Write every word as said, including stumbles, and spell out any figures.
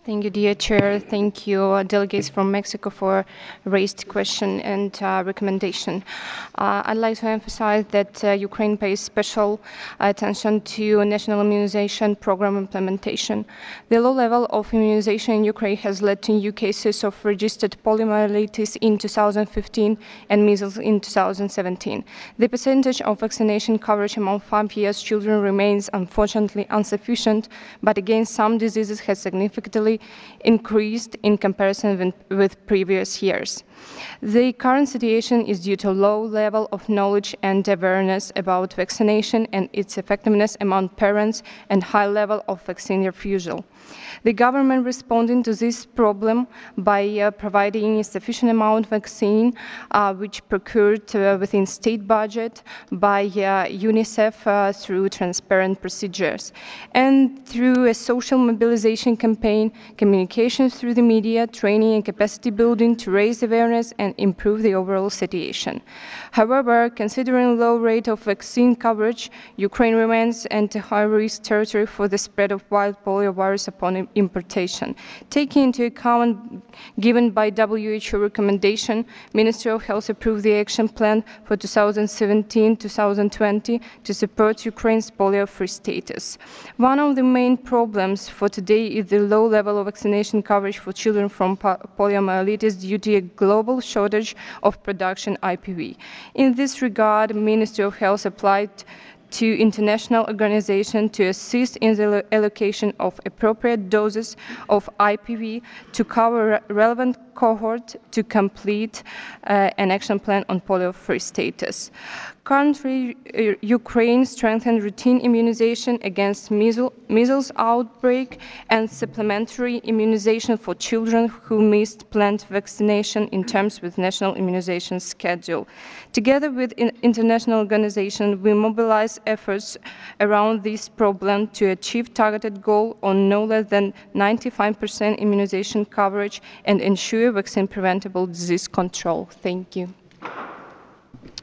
Thank you, dear Chair. Thank you, uh, delegates from Mexico, for raised question and uh, recommendation. Uh, I'd like to emphasize that uh, Ukraine pays special attention to national immunization program implementation. The low level of immunization in Ukraine has led to new cases of registered poliomyelitis in two thousand fifteen and measles in two thousand seventeen. The percentage of vaccination coverage among five years children remains unfortunately insufficient, but again, some diseases have significantly increased in comparison with, with previous years. The current situation is due to low level of knowledge and awareness about vaccination and its effectiveness among parents and high level of vaccine refusal. The government responding to this problem by uh, providing a sufficient amount of vaccine, uh, which procured uh, within state budget by uh, UNICEF uh, through transparent procedures, and through a social mobilization campaign, communication through the media, training and capacity building to raise awareness and improve the overall situation. However, considering low rate of vaccine coverage, Ukraine remains at a high-risk territory for the spread of wild polio virus upon importation. Taking into account given by W H O recommendation, Ministry of Health approved the action plan for two thousand seventeen to two thousand twenty to support Ukraine's polio-free status. One of the main problems for today is the low level of vaccination coverage for children from poliomyelitis due to a global shortage of production I P V. In this regard, Ministry of Health applied to international organizations to assist in the allocation of appropriate doses of I P V to cover relevant cohort to complete uh, an action plan on polio-free status. Currently, uh, Ukraine strengthened routine immunization against measles, measles outbreak and supplementary immunization for children who missed planned vaccination in terms with national immunization schedule. Together with in international organizations, we mobilize efforts around this problem to achieve targeted goal on no less than ninety-five percent immunization coverage and ensure vaccine-preventable disease control. Thank you.